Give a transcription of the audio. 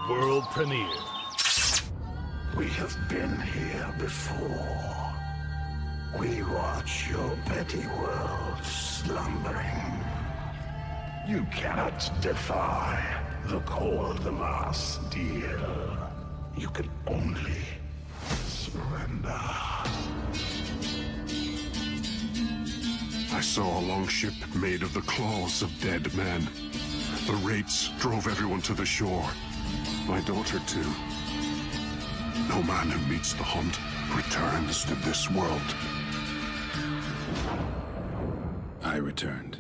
World premiere. We have been here before. We watch your petty world slumbering. You cannot defy the Cold Mass deal. You can only surrender. I saw a longship made of the claws of dead men. The wraiths drove everyone to the shore. My daughter, too. No man who meets the hunt returns to this world. I returned.